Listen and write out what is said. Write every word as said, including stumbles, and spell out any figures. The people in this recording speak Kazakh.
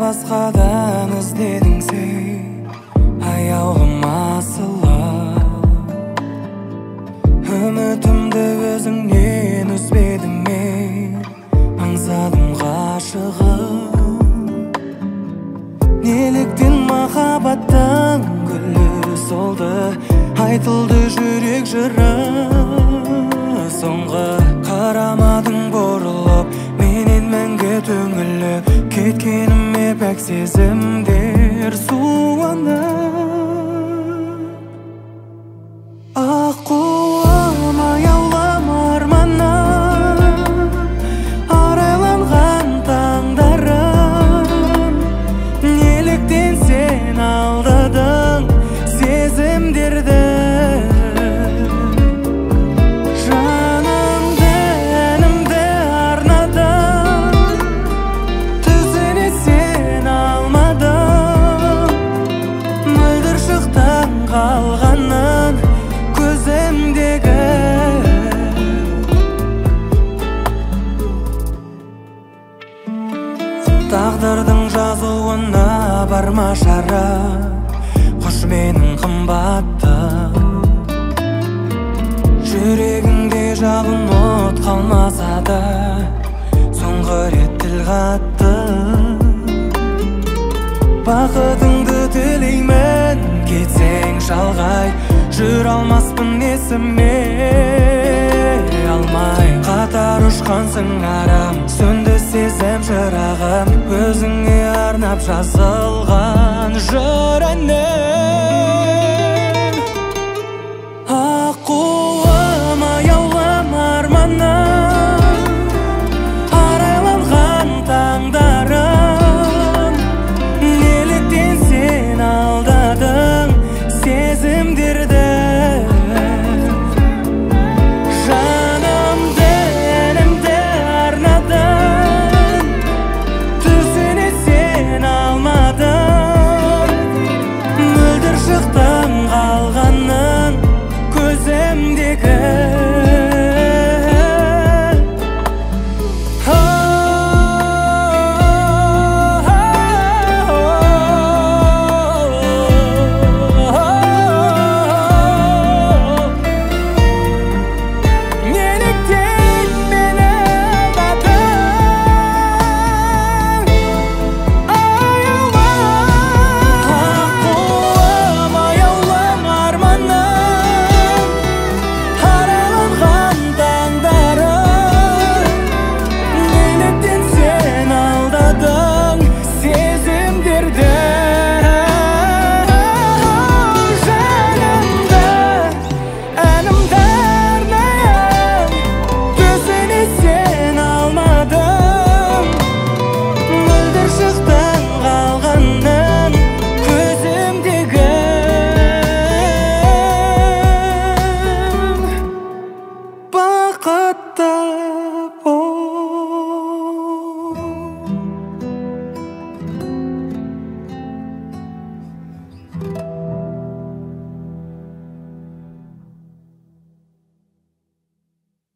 басқадан іздедің сен аяулым асылым. Үмітімді өзіңнен үзбедім мен, аңсадым ғашығым. Неліктен махаббаттың гүлі солды, айтылды жүрек жыры. Соңғы қарамадың бұрылып, менен мәңгі түңіліп кеткеніме пәк сезімдер суынып. Аққуым аяулым арманым, арайланған таңдарым. Неліктен сен алдадың сезімдерді, жанымды әнімді арнадым, түсіне сен алмадың. Мөлдір шықтан қалғанын көзімдегі. Тағдырдың жазуына барма шара, қош менің қымбаттым. Жүрегіңде жалын от қалмаса да, соңғы рет тіл қатты. Бақытыңды тілеймін, кетсең шалғай, жүр алмаспын есіме алмай. Қатар ұшқансың арам, сөнді сезім жырағым, өзіңе арнап жазылған жыр әнім. Аққуым аяулым арманым, арайланған таңдарым. Неліктен сен алдадың сезімдерді, жанымды әнімді арнадым, түсіне сен алмадың. Мөлдір шықтан қалғанын көзімдегі. Неліктен мені алдадың, аяулым. Аққуым аяулым арманым, арайланған таңдарым. Неліктен сен алдадың сезімдерді, жанымды әнімді арнайын, түсіне сен алмадың. Мөлдір шықтан қалғанын көзімдегі. Бақытты